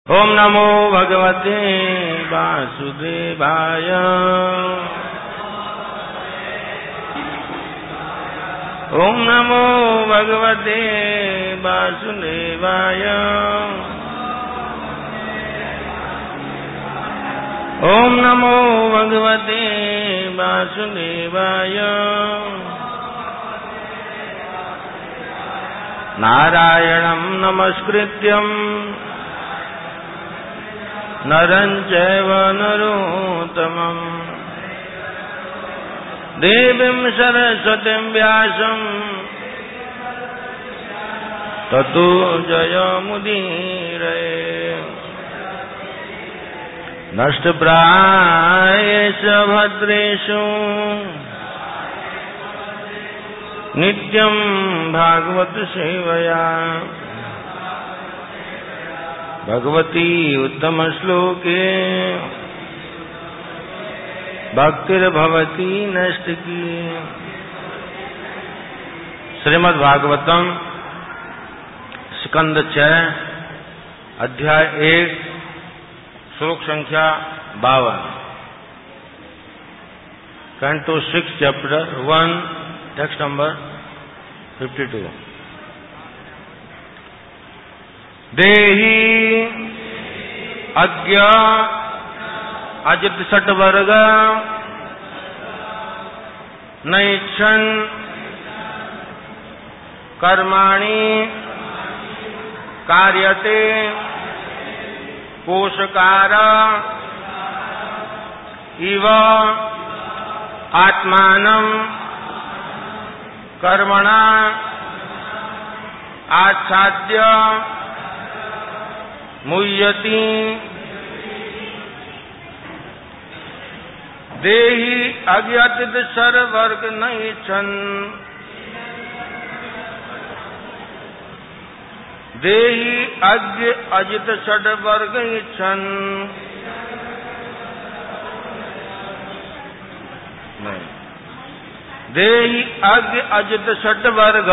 ओम नमो भगवते वासुदेवाय। ओम नमो भगवते वासुदेवाय। ओम नमो भगवते वासुदेवाय। नारायणं नमस्कृत्यं नरं चैव नरोत्तमं देवीं सरस्वतीं व्यासं ततो जयमुदीरये। नष्टप्रायेषु भद्रेषु नित्यं भागवत सेवया भगवती उत्तम श्लोके भक्तिर्भवती नैष्ठिकी। श्रीमद् भागवतम स्कंद 6 अध्याय 1 श्लोक संख्या 52। Canto 6 chapter 1 text number 52। देहि अज्ञ अजित षट्वर्ग नैच्छन् कर्माणि कार्यते कोशकार इव आत्मानं कर्मणा आच्छाद्य मुह्यति। देहि अज्ञातित सर्वर्ग नैच्छन्। देहि अज्ञ अजित षड्वर्ग इच्छन्। देहि अज्ञ अजित षड्वर्ग।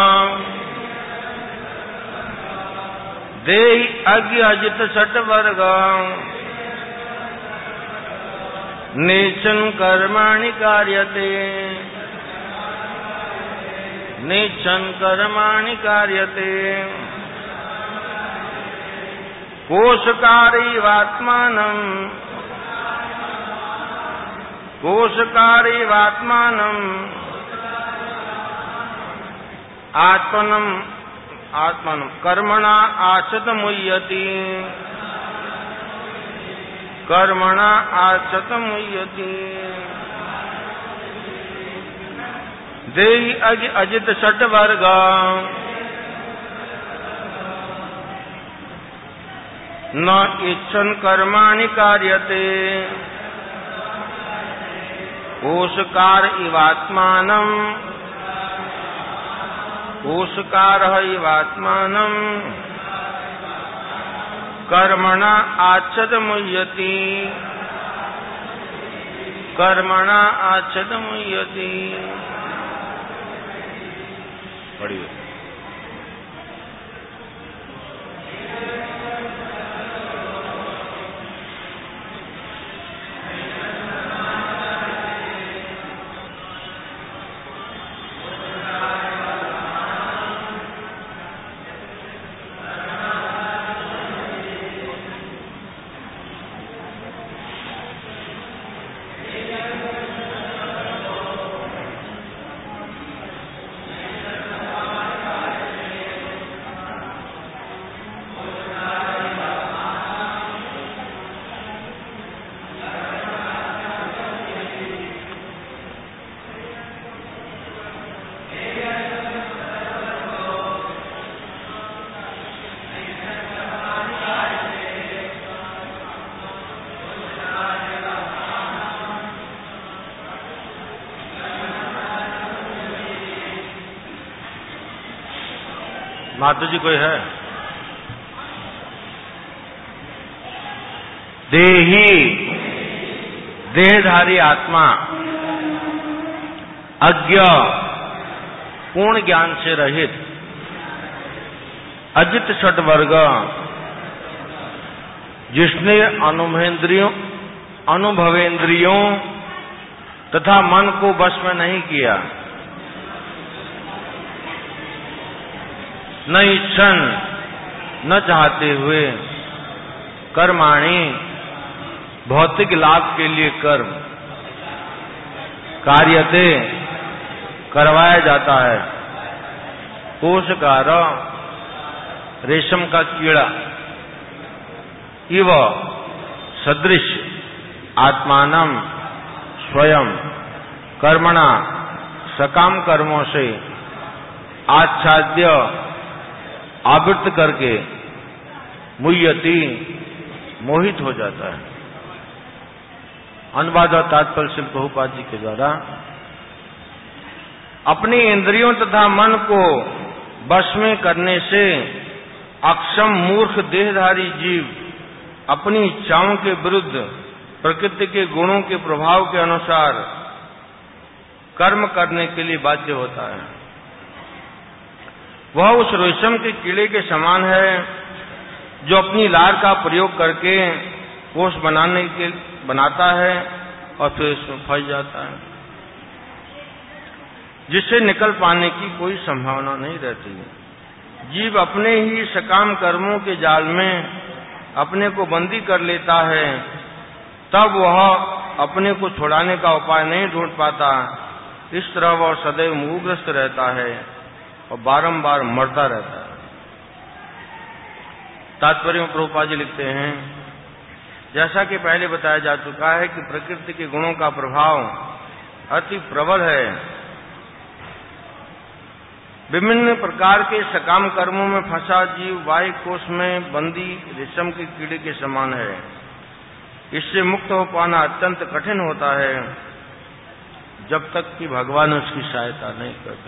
देहि अज्ञ अजित षट्वर्ग नेच्छन् कर्माणि कार्यते। नेच्छन् कर्माणि कार्यते कोशकारेवात्मानं। कोशकारेवात्मानं आत्मनं आत्मनं कर्मणा आचत मुह्यति। कर्मणा आचत मुह्यति। देहि अज्ञ अजित षट्वर्ग न इच्छन् कर्माणि कार्यते कोशकार इवात्मानं। कोशकारः इवात्मानं कर्मणा आच्छद मुह्यति। कर्मणा आच्छद मुह्यति। पढ़िए। माता जी कोई है? देही देहधारी आत्मा अज्ञ पूर्ण ज्ञान से रहित अजित षट्वर्ग जिसने अनुभवेंद्रियों तथा मन को वश में नहीं किया, न इच्छन न चाहते हुए कर्माणि भौतिक लाभ के लिए कर्म कार्यते करवाया जाता है। कोशकार रेशम का कीड़ा इव सदृश आत्मानम स्वयं कर्मणा सकाम कर्मों से आच्छाद्य आवृत करके मुह्यति मोहित हो जाता है। अनुवाद और तात्पर्य श्री प्रभुपाद जी के द्वारा अपनी इंद्रियों तथा मन को वश में करने से अक्षम मूर्ख देहधारी जीव अपनी इच्छाओं के विरुद्ध प्रकृति के गुणों के प्रभाव के अनुसार कर्म करने के लिए बाध्य होता है। वह उस रेशम के कीड़े के समान है जो अपनी लार का प्रयोग करके कोष बनाता है और फिर उसमें फंस जाता है, जिससे निकल पाने की कोई संभावना नहीं रहती। जीव अपने ही सकाम कर्मों के जाल में अपने को बंदी कर लेता है, तब वह अपने को छुड़ाने का उपाय नहीं ढूंढ पाता। इस तरह वह सदैव मोहग्रस्त रहता है और बारंबार मरता रहता है। तात्पर्य में प्रभुपाद जी लिखते हैं, जैसा कि पहले बताया जा चुका है कि प्रकृति के गुणों का प्रभाव अति प्रबल है। विभिन्न प्रकार के सकाम कर्मों में फंसा जीव वायु कोष में बंदी रेशम के कीड़े के समान है। इससे मुक्त हो पाना अत्यंत कठिन होता है जब तक कि भगवान उसकी सहायता नहीं करते।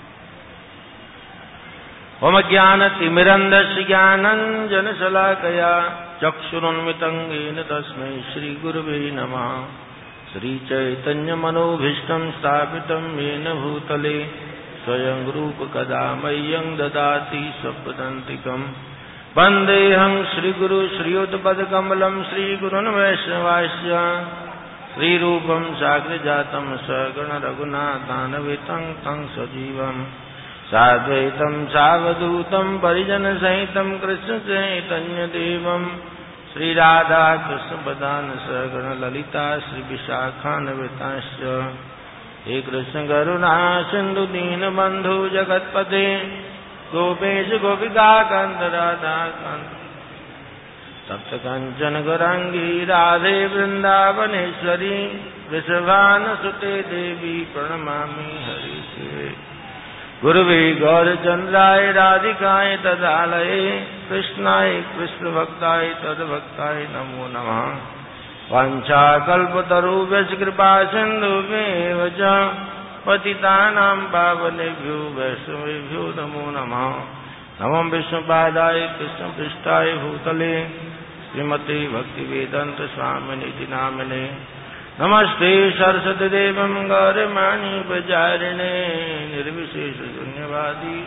ओम ज्ञान तिमिरंधस्य ज्ञानंजन शलाकया चक्षुरुन्मितं येन तस्मै श्री गुरुवे नमः। श्री चैतन्य मनोभीष्टं स्थापितं येन भूतले स्वयं रूप कदा मह्यं ददाति स्वपदान्तिकम्। वन्देऽहं श्रीगुरु श्रीयुतपदकमलं श्रीगुरुन् वैष्णवांश्च श्रीरूपं साग्रजातं सगण रघुनाथान्वितं तं सजीवम् साद्वैतं सावधूतं परिजनसहितं कृष्णचैतन्यदेवं श्रीराधा कृष्णपदान् सगण ललिता श्रीविशाखान्वितांश्च। हे कृष्ण करुणा सिंधु दीनबंधु जगत्पते गोपेश गोपिका कांत राधा कांत तप्त कंचन गौरांगी राधे वृंदावनेश्वरी वृषभानुसुते देवी प्रणमामि हरिप्रिये। गुरुवे गौरचंद्राय राधिकाय तदालये कृष्णाय कृष्णभक्ताय तद्भक्ताय नमो नमः। वाञ्छाकल्पतरुभ्यश्च कृपा सिन्धुभ्येव च पतितानां पावनेभ्यो वैष्णवेभ्यो नमो नमः। नमो विष्णुपादाय कृष्णपृष्ठाय भूतले श्रीमते भक्तिवेदांत स्वामिनिति नामिने। नमस्ते सरस्वतीदेवं गौरवाणी प्रचारिणे निर्विशेष शून्यवादी।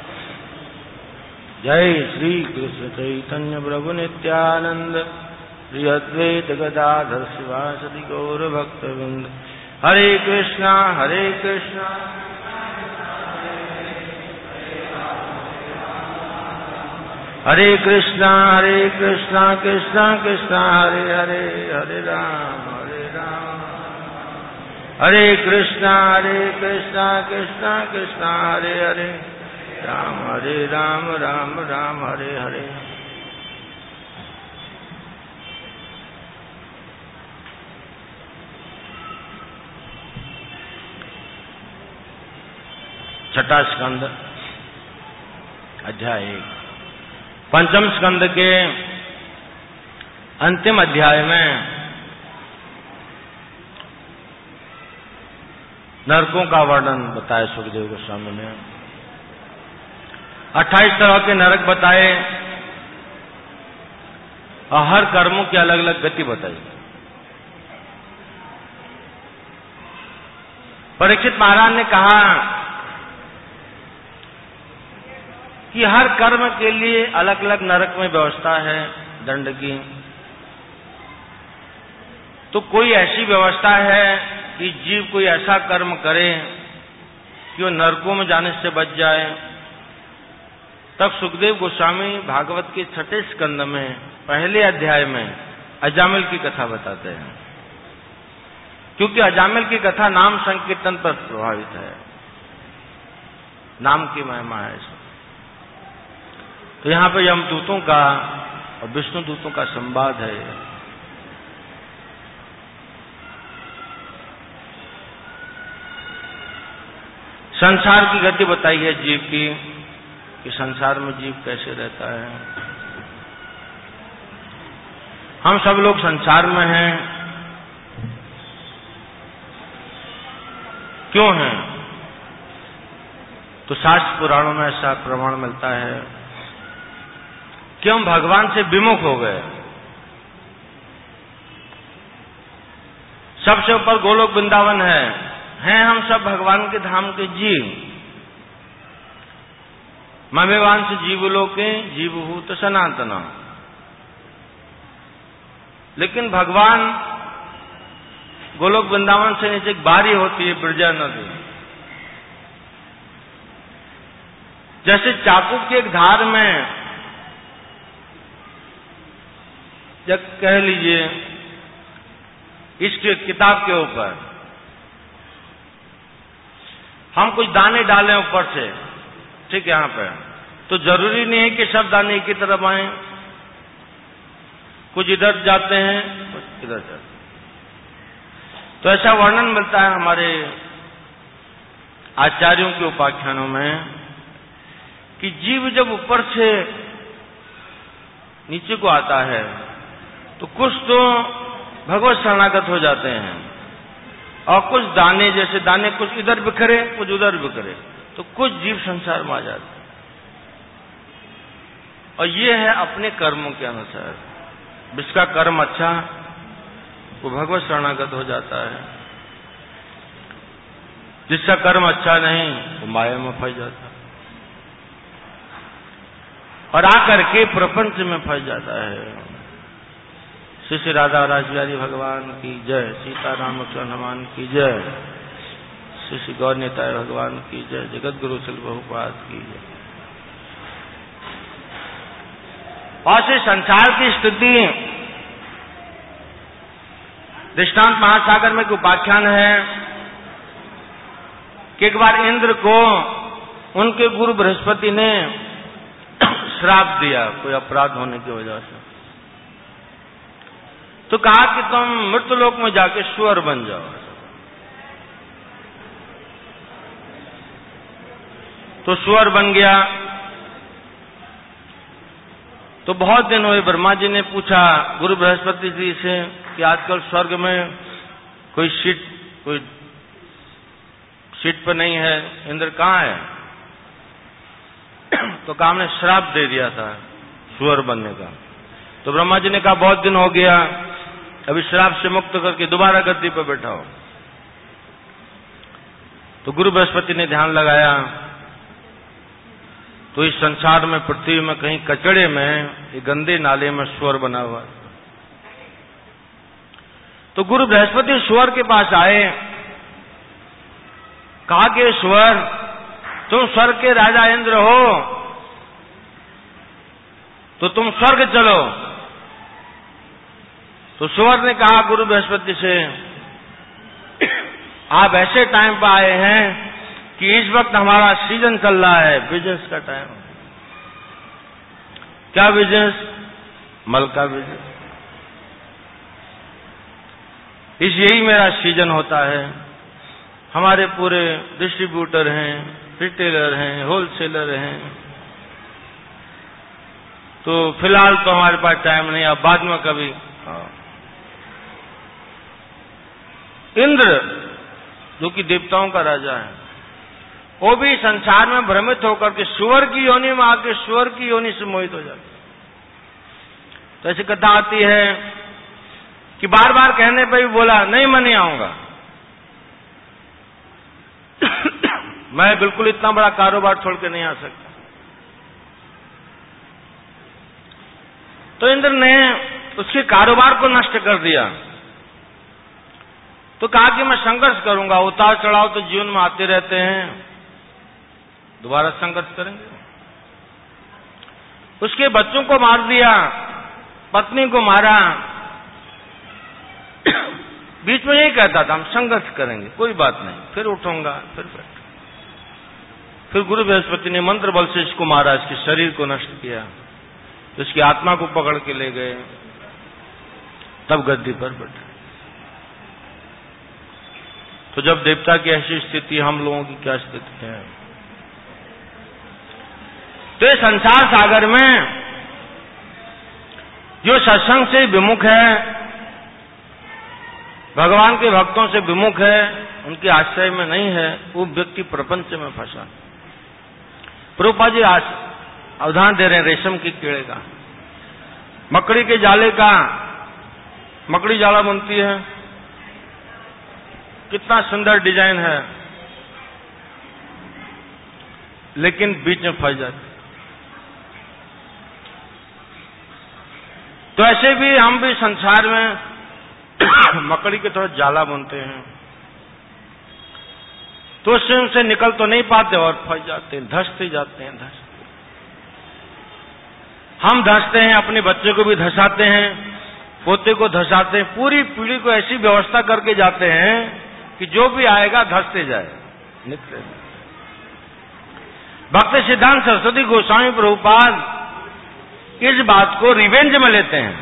जय श्री कृष्ण चैतन्य प्रभु नित्यानंद श्री अद्वैत गदाधर शिवासदि गौर भक्तवृंद। हरे कृष्णा हरे कृष्णा कृष्णा कृष्णा हरे हरे हरे राम हरे कृष्णा कृष्णा कृष्णा हरे हरे राम राम राम हरे हरे। छठा स्कंद अध्याय 1। पंचम स्कंद के अंतिम अध्याय में नरकों का वर्णन बताया सुखदेव गोस्वामी ने। 28 तरह के नरक बताए और हर कर्मों की अलग अलग गति बताई। परीक्षित महाराज ने कहा कि हर कर्म के लिए अलग अलग नरक में व्यवस्था है दंड की। तो कोई ऐसी व्यवस्था है कि जीव कोई ऐसा कर्म करे कि वो नरकों में जाने से बच जाए? तब सुखदेव गोस्वामी भागवत के 6 स्कंद में पहले अध्याय में अजामिल की कथा बताते हैं, क्योंकि अजामिल की कथा नाम संकीर्तन पर प्रभावित है, नाम की महिमा है इसमें। तो यहां पर यमदूतों का और विष्णु दूतों का संवाद है। संसार की गति बताई है जीव की, कि संसार में जीव कैसे रहता है। हम सब लोग संसार में हैं, क्यों हैं? तो शास्त्र पुराणों में ऐसा प्रमाण मिलता है कि हम भगवान से विमुख हो गए। सबसे ऊपर गोलोक वृंदावन है, हैं हम सब भगवान के धाम के जीव। ममेवांश जीवलोके जीवभूत सनातना। लेकिन भगवान गोलोक वृंदावन से नीचे एक बारी होती है, ब्रजा नदी। जैसे चाकू की एक धार में, जब कह लीजिए इसके किताब के ऊपर हम कुछ दाने डालें ऊपर से, ठीक है, यहां पे तो जरूरी नहीं है कि सब दाने एक ही तरफ आए, कुछ इधर जाते हैं कुछ इधर जाते हैं। तो ऐसा वर्णन मिलता है हमारे आचार्यों के उपाख्यानों में कि जीव जब ऊपर से नीचे को आता है तो कुछ तो भगवत शरणागत हो जाते हैं, और कुछ दाने, जैसे दाने कुछ इधर बिखरे कुछ उधर बिखरे, तो कुछ जीव संसार में आ जाते हैं। और ये है अपने कर्मों के अनुसार। जिसका कर्म अच्छा वो भगवत शरणागत हो जाता है, जिसका कर्म अच्छा नहीं वो माया में फंस जाता है और आकर के प्रपंच में फंस जाता है। श्री श्री राधा रासबिहारी भगवान की जय, सीताराम लक्ष्मण हनुमान की जय, श्री श्री गौर निताय भगवान की जय, जगत गुरु शिल बहुपाद की जय। और से संसार की स्थिति दृष्टांत महासागर में एक उपाख्यान है कि एक बार इंद्र को उनके गुरु बृहस्पति ने श्राप दिया कोई अपराध होने की वजह से। तो कहा कि तुम मृत्युलोक में जाके सुअर बन जाओ। तो सुअर बन गया। तो बहुत दिन हुए, ब्रह्मा जी ने पूछा गुरु बृहस्पति जी से कि आजकल स्वर्ग में कोई सीट पर नहीं है, इंद्र कहाँ है? तो कहा हमने श्राप दे दिया था सुअर बनने का। तो ब्रह्मा जी ने कहा बहुत दिन हो गया, अभी श्राप से मुक्त करके दोबारा गद्दी पर बैठाओ। तो गुरु बृहस्पति ने ध्यान लगाया तो इस संसार में, पृथ्वी में कहीं कचड़े में, ये गंदे नाले में सुअर बना हुआ है। तो गुरु बृहस्पति सुअर के पास आए, कहा कि सुअर तुम स्वर्ग के राजा इंद्र हो तो तुम स्वर्ग चलो। तो सुअर ने कहा गुरु बृहस्पति से, आप ऐसे टाइम पर आए हैं कि इस वक्त हमारा सीजन चल रहा है, बिजनेस का टाइम। क्या बिजनेस? मल का बिजनेस। यही मेरा सीजन होता है। हमारे पूरे डिस्ट्रीब्यूटर हैं, रिटेलर हैं, होलसेलर हैं, तो फिलहाल तो हमारे पास टाइम नहीं, अब बाद में कभी। इंद्र जो कि देवताओं का राजा है, वो भी संसार में भ्रमित होकर के सुअर की योनि में आके सुअर की योनि से मोहित हो जाते। तो ऐसी कथा आती है कि बार बार कहने पर भी बोला नहीं, मैं नहीं आऊंगा। मैं बिल्कुल इतना बड़ा कारोबार छोड़ के नहीं आ सकता। तो इंद्र ने उसके कारोबार को नष्ट कर दिया। तो कहा कि मैं संघर्ष करूंगा। उतार चढ़ाव तो जीवन में आते रहते हैं, दोबारा संघर्ष करेंगे। उसके बच्चों को मार दिया, पत्नी को मारा, बीच में यही कहता था हम संघर्ष करेंगे, कोई बात नहीं, फिर उठूंगा, फिर गुरु बृहस्पति ने मंत्र बल से इसको मारा, इसके शरीर को नष्ट किया, तो इसकी आत्मा को पकड़ के ले गए, तब गद्दी पर बैठे। तो जब देवता की ऐसी स्थिति, हम लोगों की क्या स्थिति है? तो ये संसार सागर में जो सत्संग से विमुख है, भगवान के भक्तों से विमुख है, उनके आश्रय में नहीं है, वो व्यक्ति प्रपंच में फंसा। प्रभुपाद जी आज अवधान दे रहे हैं रेशम के कीड़े का, मकड़ी के जाले का। मकड़ी जाला बनती है, कितना सुंदर डिजाइन है, लेकिन बीच में फंस जाती। तो ऐसे भी हम भी संसार में मकड़ी के थोड़ा जाला बनते हैं, तो उससे उनसे निकल तो नहीं पाते और फंस जाते हैं, धंसते जाते हैं, धंसते। हम धंसते हैं, अपने बच्चे को भी धंसाते हैं, पोते को धंसाते हैं, पूरी पीढ़ी को ऐसी व्यवस्था करके जाते हैं कि जो भी आएगा धंसते जाए, निकले। भक्त सिद्धांत सरस्वती गोस्वामी प्रभुपाद इस बात को रिवेंज में लेते हैं,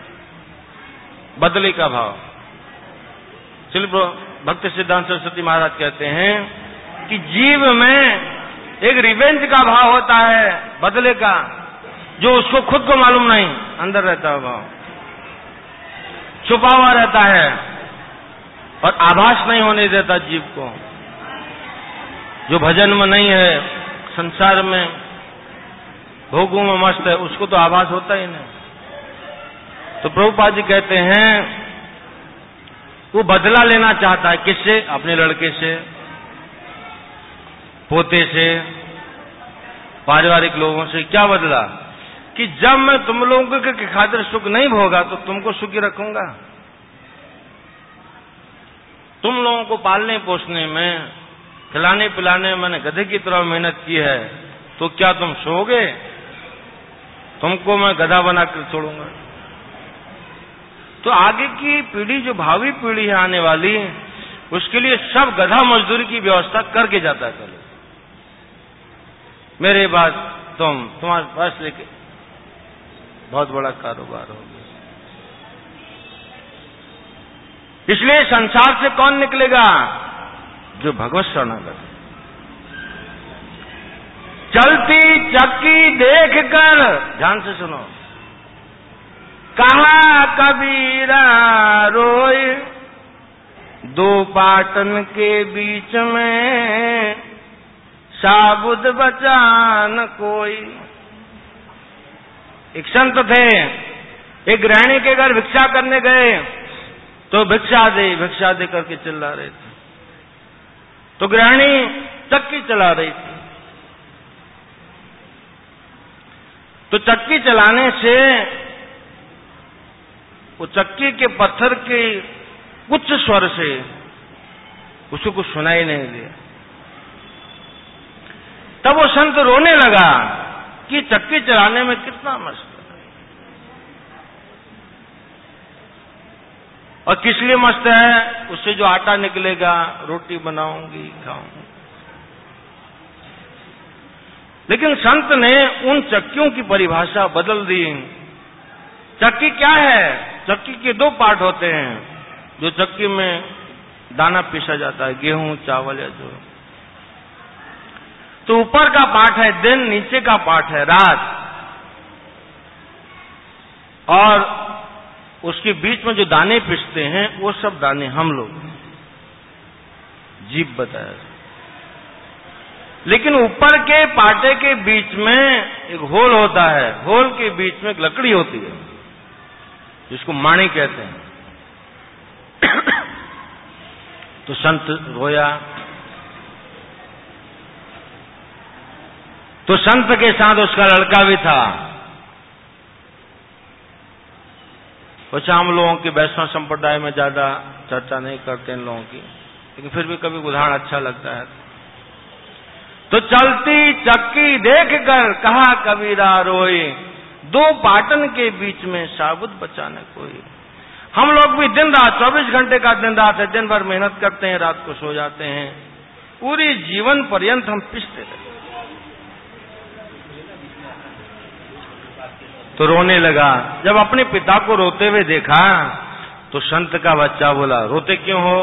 बदले का भाव। चलो भक्त सिद्धांत सरस्वती महाराज कहते हैं कि जीव में एक रिवेंज का भाव होता है, बदले का, जो उसको खुद को मालूम नहीं, अंदर रहता है भाव, छुपा हुआ रहता है और आभास नहीं होने देता जीव को। जो भजन में नहीं है, संसार में भोगों में मस्त है, उसको तो आभास होता ही नहीं। तो प्रभुपाद जी कहते हैं वो बदला लेना चाहता है, किससे? अपने लड़के से, पोते से, पारिवारिक लोगों से। क्या बदला? कि जब मैं तुम लोगों के खातिर सुख नहीं भोगा तो तुमको सुखी रखूंगा। तुम लोगों को पालने पोसने में, खिलाने पिलाने में मैंने गधे की तरह मेहनत की है, तो क्या तुम सोओगे? तुमको मैं गधा बना कर छोड़ूंगा। तो आगे की पीढ़ी, जो भावी पीढ़ी है आने वाली, उसके लिए सब गधा मजदूरी की व्यवस्था करके जाता है। मेरे बाद तुम्हारे पास लेके बहुत बड़ा कारोबार हो गया। इसलिए संसार से कौन निकलेगा? जो भगवत शरणागत। चलती चक्की देखकर, ध्यान से सुनो, कहा कबीरा रोए, दो पाटन के बीच में साबुद बचा न कोई। एक संत थे, एक गृहिणी के घर भिक्षा करने गए, तो भिक्षा दे करके चिल्ला रहे थे। तो गृहिणी चक्की चला रही थी। तो चक्की चलाने से वो चक्की के पत्थर के उच्च स्वर से उसको कुछ सुनाई नहीं दिया। तब वो संत रोने लगा कि चक्की चलाने में कितना मस्त है, और किस लिए मस्त है? उससे जो आटा निकलेगा, रोटी बनाऊंगी, खाऊंगी। लेकिन संत ने उन चक्कियों की परिभाषा बदल दी। चक्की क्या है? चक्की के दो पार्ट होते हैं। जो चक्की में दाना पीसा जाता है, गेहूं, चावल या जो, तो ऊपर का पार्ट है दिन, नीचे का पार्ट है रात, और उसके बीच में जो दाने पिसते हैं वो सब दाने हम लोग जीव बताया। लेकिन ऊपर के पाटे के बीच में एक होल होता है, होल के बीच में एक लकड़ी होती है जिसको माणी कहते हैं। तो संत रोया। तो संत के साथ उसका लड़का भी था। अच्छा, हम लोगों की वैष्णव संप्रदाय में ज्यादा चर्चा नहीं करते इन लोगों की, लेकिन फिर भी कभी उदाहरण अच्छा लगता है। तो चलती चक्की देख कर कहा कबीरा रोए, दो पाटन के बीच में साबुत बचाने कोई। हम लोग भी दिन रात 24 घंटे का दिन रात है, दिन भर मेहनत करते हैं, रात को सो जाते हैं, पूरी जीवन पर्यंत हम पिसते रहते। तो रोने लगा। जब अपने पिता को रोते हुए देखा तो संत का बच्चा बोला, रोते क्यों हो?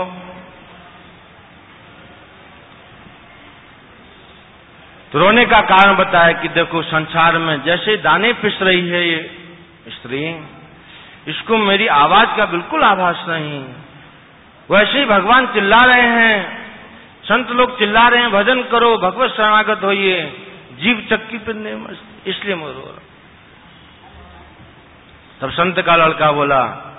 तो रोने का कारण बताया कि देखो, संसार में जैसे दाने पिस रही है ये स्त्री, इसको मेरी आवाज का बिल्कुल आभास नहीं, वैसे ही भगवान चिल्ला रहे हैं, संत लोग चिल्ला रहे हैं, भजन करो, भगवत शरणागत होइए, जीव चक्की पिनने मस्त, इसलिए मैं रो रहा। तब संत का लड़का बोला,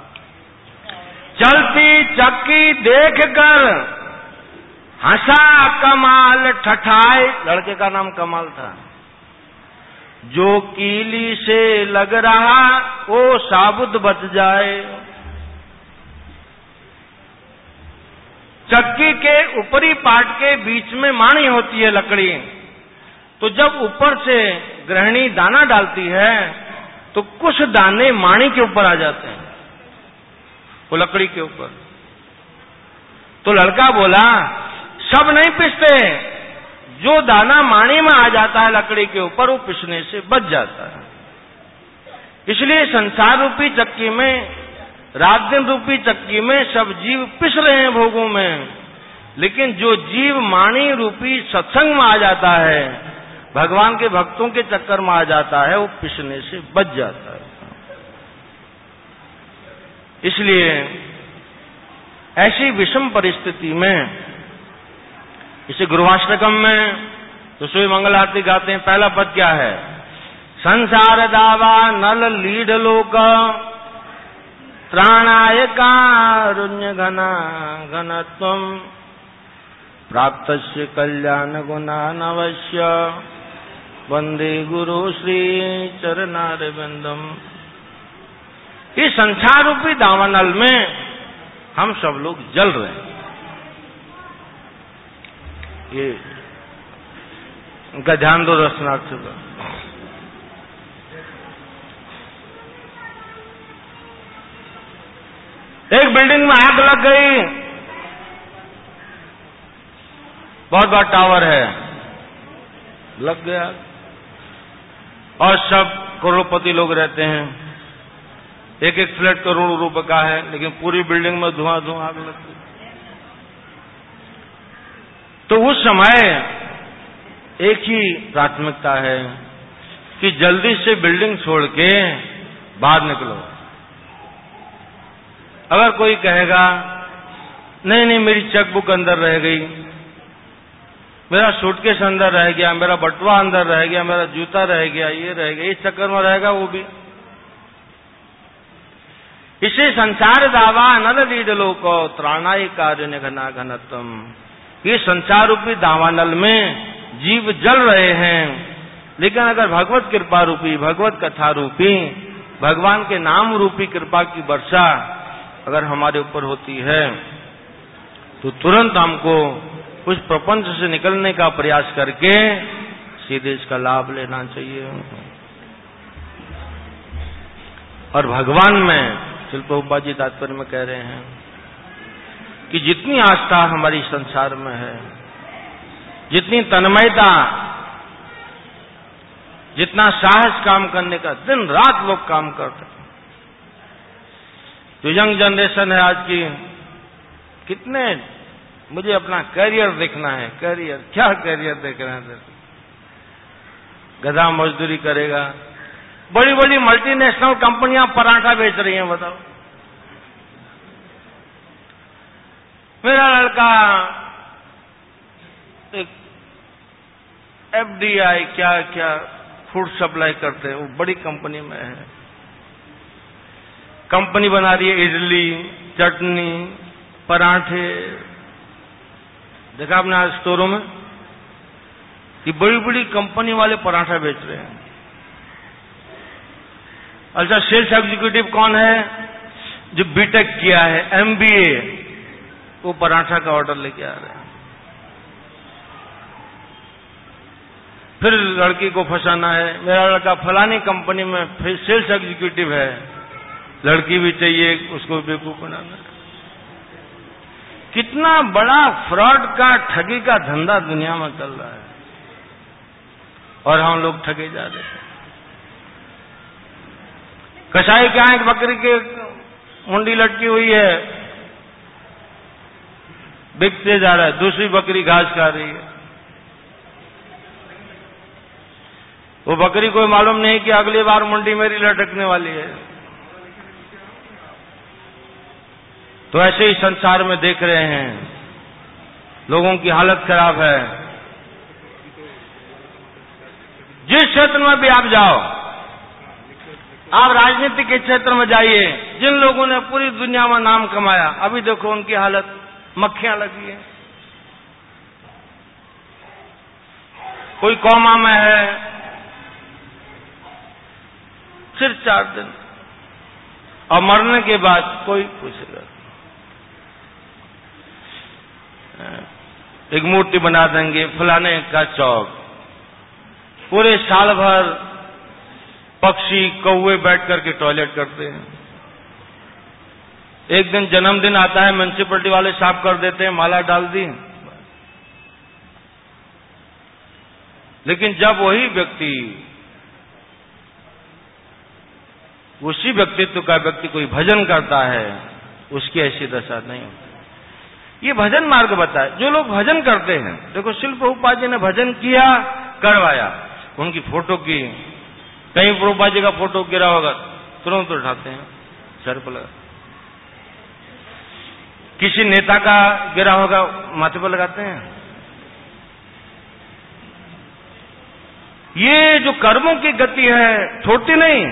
चलती चक्की देखकर हंसा कमाल ठठाए, लड़के का नाम कमाल था, जो कीली से लग रहा वो साबुत बच जाए। चक्की के ऊपरी पार्ट के बीच में माणी होती है लकड़ी, तो जब ऊपर से गृहिणी दाना डालती है तो कुछ दाने माणी के ऊपर आ जाते हैं, वो लकड़ी के ऊपर। तो लड़का बोला, सब नहीं पिसते, जो दाना माणी में आ जाता है लकड़ी के ऊपर वो पिसने से बच जाता है। इसलिए संसार रूपी चक्की में, रात दिन रूपी चक्की में सब जीव पिस रहे हैं भोगों में, लेकिन जो जीव माणी रूपी सत्संग में आ जाता है, भगवान के भक्तों के चक्कर में आ जाता है, वो पिसने से बच जाता है। इसलिए ऐसी विषम परिस्थिति में, इसे गुरुवाष्टकम में तो सूर्य मंगल आरती गाते हैं, पहला पद क्या है? संसार दावा नल लीड लोक त्राणाय कारुण्य घना घनत्वम प्राप्तस्य कल्याण गुणानवश्य वंदे गुरु श्री चरणारविंदम। इस संसार रूपी दावानल में हम सब लोग जल रहे हैं। ये उनका ध्यान दो दर्शनार्थियों का। एक बिल्डिंग में आग लग गई, बहुत बड़ा टावर है, लग गया, और सब करोड़पति लोग रहते हैं, एक एक फ्लैट करोड़ों रुपए का है, लेकिन पूरी बिल्डिंग में धुआं धुआं आग लग गई। तो उस समय एक ही प्राथमिकता है कि जल्दी से बिल्डिंग छोड़ के बाहर निकलो। अगर कोई कहेगा नहीं नहीं मेरी चेकबुक अंदर रह गई, मेरा सूटकेस अंदर रह गया, मेरा बटुआ अंदर रह गया, मेरा जूता रह गया, ये रह गया, इस चक्कर में रहेगा वो भी। इसे संसार दावा नल लीड लोको त्राणाय कार्य घना घनत्वम। ये संसार रूपी दावानल में जीव जल रहे हैं, लेकिन अगर भगवत कृपा रूपी, भगवत कथा रूपी, भगवान के नाम रूपी कृपा की वर्षा अगर हमारे ऊपर होती है तो तुरंत हमको उस प्रपंच से निकलने का प्रयास करके सीधे इसका लाभ लेना चाहिए। और भगवान में श्रील प्रभुपाद जी तात्पर्य में कह रहे हैं कि जितनी आस्था हमारी संसार में है, जितनी तन्मयता, जितना साहस काम करने का, दिन रात लोग काम करते हैं। जो यंग जनरेशन है आज की, कितने मुझे अपना करियर देखना है, करियर क्या करियर देखना है, गधा मजदूरी करेगा। बड़ी बड़ी मल्टीनेशनल कंपनियां पराठा बेच रही हैं, बताओ। मेरा लड़का एक FDI क्या क्या फूड सप्लाई करते हैं, वो बड़ी कंपनी में है, कंपनी बना रही है इडली, चटनी, पराठे। देखा आपने आज स्टोरों में कि बड़ी बड़ी कंपनी वाले पराठा बेच रहे हैं। अच्छा, सेल्स एग्जीक्यूटिव कौन है? जो बीटेक किया है, एमबीए, वो पराठा का ऑर्डर लेके आ रहे हैं। फिर लड़की को फंसाना है, मेरा लड़का फलानी कंपनी में फिर सेल्स एग्जीक्यूटिव है, लड़की भी चाहिए, उसको बेवकूफ बनाना है। कितना बड़ा फ्रॉड का, ठगी का धंधा दुनिया में चल रहा है, और हम लोग ठगे जा रहे हैं। कसाई के यहां एक बकरी की मुंडी लटकी हुई है, बिकते जा रहा है, दूसरी बकरी घास खा रही है। वो बकरी को मालूम नहीं कि अगली बार मुंडी मेरी लटकने वाली है। तो ऐसे ही संसार में देख रहे हैं, लोगों की हालत खराब है। जिस क्षेत्र में भी आप जाओ, आप राजनीति के क्षेत्र में जाइए, जिन लोगों ने पूरी दुनिया में नाम कमाया, अभी देखो उनकी हालत, मक्खियां लगी है। कोई कोमा में है, सिर्फ 4 दिन, और मरने के बाद कोई पूछेगा। एक मूर्ति बना देंगे फलाने का चौक, पूरे साल भर पक्षी कौवे बैठ करके टॉयलेट करते हैं। एक दिन जन्मदिन आता है, म्युनिसिपैलिटी वाले साफ कर देते हैं, माला डाल दी। लेकिन जब वही व्यक्ति, उसी व्यक्तित्व का व्यक्ति कोई भजन करता है, उसकी ऐसी दशा नहीं होती। ये भजन मार्ग बताए। जो लोग भजन करते हैं, देखो शिल प्रभुपाद जी ने भजन किया, करवाया, उनकी फोटो की, कहीं प्रभुपाद जी का फोटो गिरा होगा तुरंत उठाते हैं, सर पर लगा। किसी नेता का गिरा होगा, माथे पर लगाते हैं। ये जो कर्मों की गति है, छोड़ती नहीं।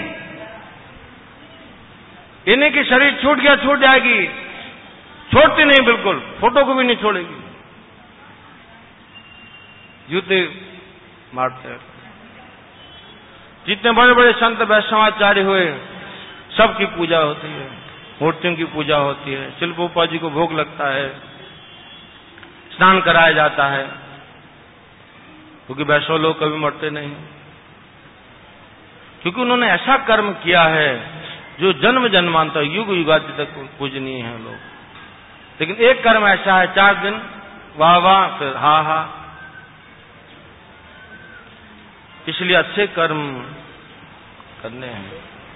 इन्हीं की शरीर छूट गया, छूट जाएगी, छोड़ती नहीं, बिल्कुल फोटो को भी नहीं छोड़ेगी, जूते मारते हैं। जितने बड़े बड़े संत वैष्णवाचार्य हुए, सबकी पूजा होती है, मूर्तियों की पूजा होती है, शिल प्रभुपाद जी को भोग लगता है, स्नान कराया जाता है, क्योंकि वैष्णव लोग कभी मरते नहीं, क्योंकि उन्होंने ऐसा कर्म किया है जो जन्म जन्मांतर, युग युगादि तक पूजनीय है लोग। लेकिन एक कर्म ऐसा है, 4 दिन वाह वाह, फिर हा हा। इसलिए अच्छे कर्म करने हैं,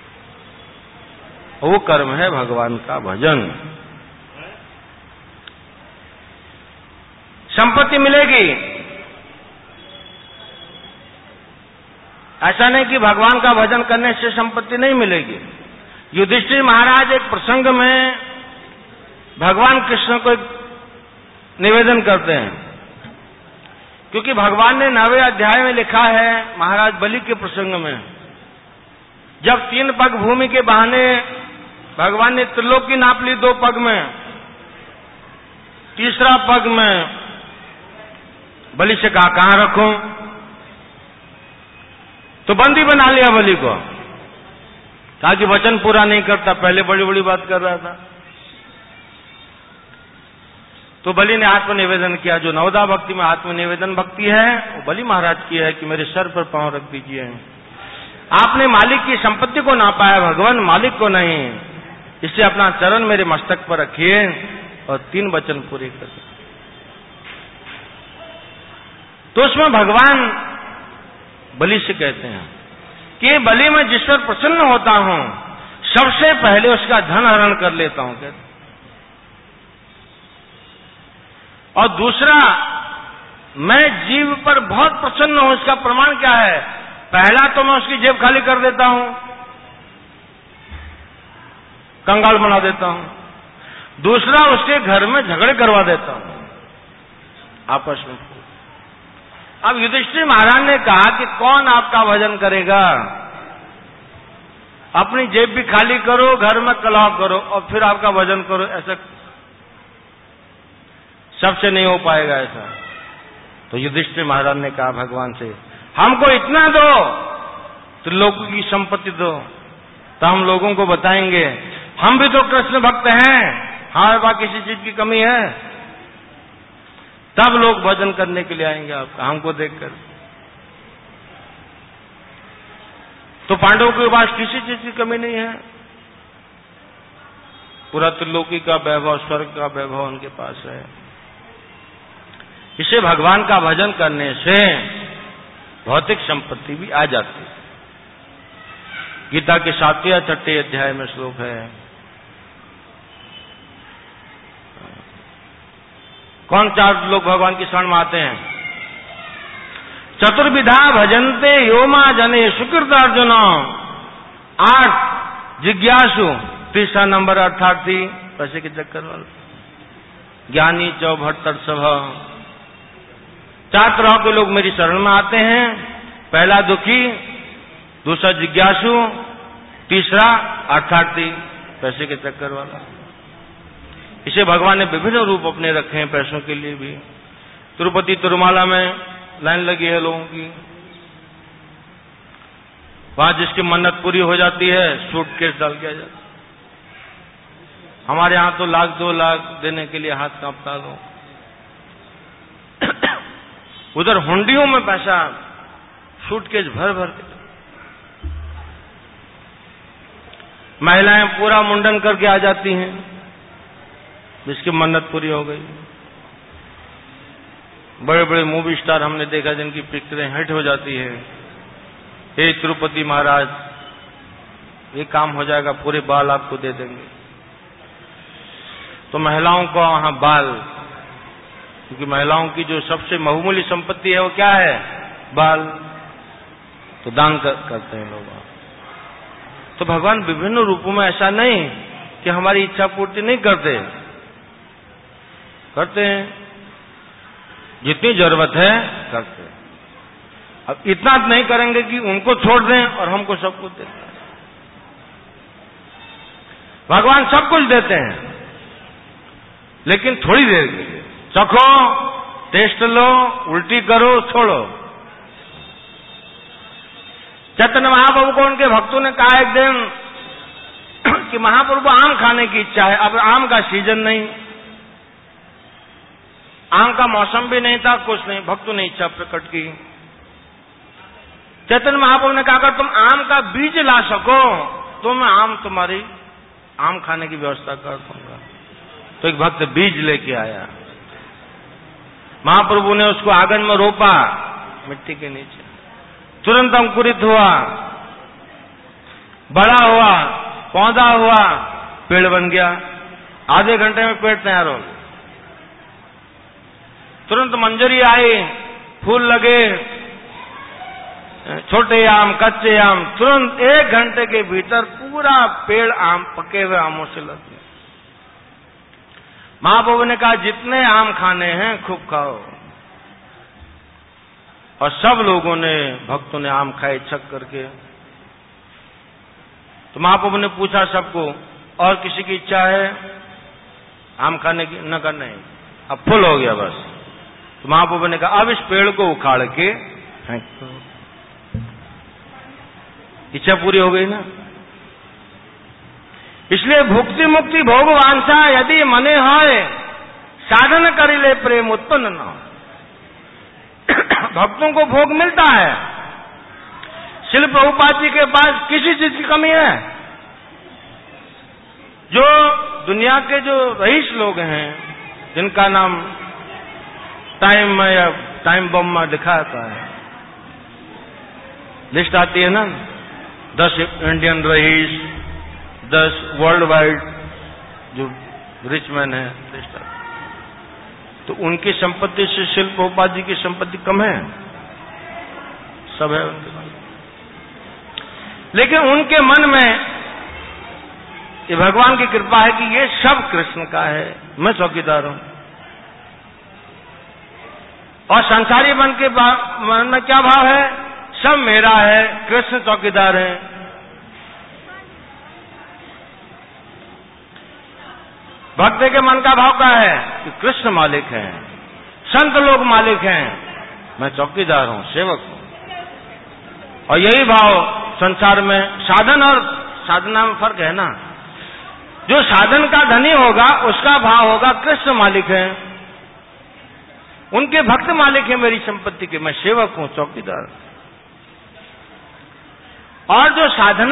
वो कर्म है भगवान का भजन। संपत्ति मिलेगी, ऐसा नहीं कि भगवान का भजन करने से संपत्ति नहीं मिलेगी। युधिष्ठिर महाराज एक प्रसंग में भगवान कृष्ण को निवेदन करते हैं, क्योंकि भगवान ने 9वें अध्याय में लिखा है, महाराज बलि के प्रसंग में, जब 3 पग भूमि के बहाने भगवान ने त्रिलोक की नाप ली 2 पग में, तीसरा पग में बलि से कहा कहां रखूं, तो बंदी बना लिया बलि को, कहा कि वचन पूरा नहीं करता, पहले बड़ी बड़ी बात कर रहा था। तो बलि ने आत्मनिवेदन किया। जो नवदा भक्ति में आत्मनिवेदन भक्ति है, वो बलि महाराज की है कि मेरे सर पर पांव रख दीजिए। आपने मालिक की संपत्ति को नापा है, भगवान मालिक को नहीं, इससे अपना चरण मेरे मस्तक पर रखिए और 3 वचन पूरे करिए। तो उसमें भगवान बलि से कहते हैं कि बलि में जिस पर प्रसन्न होता हूं, सबसे पहले उसका धन हरण कर लेता हूं, कहते। और दूसरा, मैं जीव पर बहुत प्रसन्न हूं, इसका प्रमाण क्या है? पहला तो मैं उसकी जेब खाली कर देता हूं, कंगाल बना देता हूं। दूसरा, उसके घर में झगड़े करवा देता हूं आपस में। अब युधिष्ठिर महाराज ने कहा कि कौन आपका भजन करेगा? अपनी जेब भी खाली करो, घर में कलह करो और फिर आपका भजन करो, ऐसा सबसे नहीं हो पाएगा ऐसा। तो युधिष्ठिर महाराज ने कहा भगवान से, हमको इतना दो, त्रिलोक की संपत्ति दो, तो हम लोगों को बताएंगे हम भी तो कृष्ण भक्त हैं, हमारे पास किसी चीज की कमी है, तब लोग भजन करने के लिए आएंगे आपका, हमको देखकर। तो पांडवों के पास किसी चीज की कमी नहीं है, पूरा त्रिलोकी का वैभव, स्वर्ग का वैभव उनके पास है। इसे भगवान का भजन करने से भौतिक संपत्ति भी आ जाती है। गीता के 7वें या 6वें अध्याय में श्लोक है, कौन 4 लोग भगवान की शरण में आते हैं? चतुर्विधा भजन्ते योमा जने सुकृत अर्जुन। 8 जिज्ञासु, तीसरा नंबर अर्थार्थी, पैसे के चक्कर वाला, ज्ञानी 4 भट्टर्षभ। 4 तरह के लोग मेरी शरण में आते हैं, पहला दुखी, दूसरा जिज्ञासु, तीसरा अर्थार्थी, पैसे के चक्कर वाला। इसे भगवान ने विभिन्न रूप अपने रखे हैं पैसों के लिए भी। तिरुपति तिरुमाला में लाइन लगी है लोगों की, वहां जिसकी मन्नत पूरी हो जाती है सूटकेस डाल के आ जाता। हमारे यहां तो 1 लाख 2 लाख देने के लिए हाथ कांपता लोग। उधर हुंडियों में पैसा सूटकेस भर भर के। महिलाएं पूरा मुंडन करके आ जाती हैं, जिसकी मन्नत पूरी हो गई। बड़े बड़े मूवी स्टार हमने देखा जिनकी पिक्चरें हिट हो जाती है, हे तिरुपति महाराज ये काम हो जाएगा, पूरे बाल आपको दे देंगे। तो महिलाओं को वहां बाल, क्योंकि महिलाओं की जो सबसे बहुमूल्य संपत्ति है वो क्या है? बाल। तो दान करते हैं लोग। तो भगवान विभिन्न रूपों में, ऐसा नहीं कि हमारी इच्छा पूर्ति नहीं करते, करते हैं, जितनी जरूरत है करते हैं। अब इतना नहीं करेंगे कि उनको छोड़ दें और हमको सब कुछ देते हैं। भगवान सब कुछ देते हैं, लेकिन थोड़ी देर के लिए। चखो, टेस्ट लो, उल्टी करो, छोड़ो। चैतन्य महाप्रभु को उनके भक्तों ने कहा एक दिन कि महाप्रभु आम खाने की इच्छा है। अब आम का सीजन नहीं, आम का मौसम भी नहीं था, कुछ नहीं। भक्तों ने इच्छा प्रकट की। चैतन्य महाप्रभु ने कहा, अगर तुम आम का बीज ला सको तो मैं तुम्हारी आम खाने की व्यवस्था कर दूंगा। तो एक भक्त बीज लेके आया, महाप्रभु ने उसको आंगन में रोपा, मिट्टी के नीचे, तुरंत अंकुरित हुआ, बड़ा हुआ, पौधा हुआ, पेड़ बन गया। आधे घंटे में पेड़ तैयार हो गया। तुरंत मंजरी आई, फूल लगे, छोटे आम, कच्चे आम, तुरंत 1 घंटे के भीतर पूरा पेड़ आम, पके हुए आमों से लग गया। महाप्रभु ने कहा, जितने आम खाने हैं खूब खाओ। और सब लोगों ने, भक्तों ने आम खाए छक करके। तो महाप्रभु ने पूछा सबको, और किसी की इच्छा है आम खाने की? न करना है, अब फुल हो गया बस। तो महाप्रभु ने कहा, अब इस पेड़ को उखाड़ के फेंक दो। इच्छा पूरी हो गई ना। इसलिए भुक्ति मुक्ति भोग वांछा यदि मने होए, साधन करिले प्रेम उत्पन्न न हो। भक्तों को भोग मिलता है। शिल प्रभुपाद जी के पास किसी चीज की कमी है? जो दुनिया के जो रईस लोग हैं, जिनका नाम टाइम में या टाइम बम में दिखाता है, लिस्ट आती है ना, 10 इंडियन रईस, 10 वर्ल्ड वाइड जो रिच मैन है, लिस्ट आती है। तो उनकी संपत्ति से शिल प्रभुपाद जी की संपत्ति कम है? सब है उनके पास। लेकिन उनके मन में ये भगवान की कृपा है कि ये सब कृष्ण का है, मैं चौकीदार हूं। और संसारी मन के मन में क्या भाव है? सब मेरा है, कृष्ण चौकीदार है। भक्त के मन का भाव क्या है? कि कृष्ण मालिक हैं, संत लोग मालिक हैं, मैं चौकीदार हूं, सेवक हूं। और यही भाव संसार में, साधन और साधना में फर्क है ना। जो साधन का धनी होगा उसका भाव होगा कृष्ण मालिक है, उनके भक्त मालिक है मेरी संपत्ति के, मैं सेवक हूं, चौकीदार। और जो